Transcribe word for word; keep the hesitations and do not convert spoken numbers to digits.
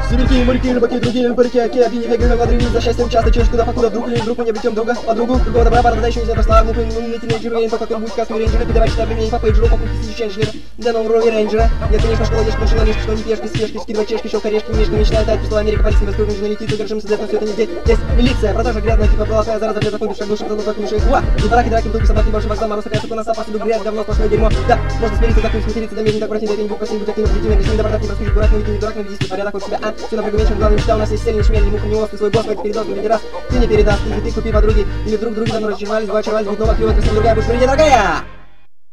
Сибиряки, моряки, рыбаки, другие парики, оки, веганы, ладрини, за счастьем часто чешешь куда покуда, вдруг или вдруг мы не обретем друга, подругу, другого добра, пора еще нельзя росла, мупы, умительные жирные, только как будь каски рейнджеры, передавай читать времени, папа и жиру, покупки тысячи инженера, для нового рови рейнджера. Нет, конечно, школа ешь, машина лишь, что не пешки, спешки, скидывай чешки, щелка, орешки, мешки, мечта летает, пришла Америка, Париж, Севастополь, нужно лететь, задержим, соответственно, все это не здесь. Здесь милиция, продажа грязная, типа золотая зараза, для законов, шаг души, задал мышей, уа, и бараки, драки, бутылки, собаки, больше вокзал, мороз, опять, что нас опасно, грязь, говно, сплошное дерьмо, да, можно смириться, так не смириться, да, мне не так вратить, да, не будь красивым, будь активным, позитивным, решением, добротным, не раскрыть, дурак, не види, не дурак, не ведись, порядок, вот себя, а, все напрягу вечером, главное, мечта у нас есть цель, не шмель, не муха, не острый, свой босс, твой передоз, не раз, ты не передаст, ты купи подруги, или вдруг други давно разжимались, два очаровались, будь новая, клевая, красивая, другая, будь впереди, дорогая!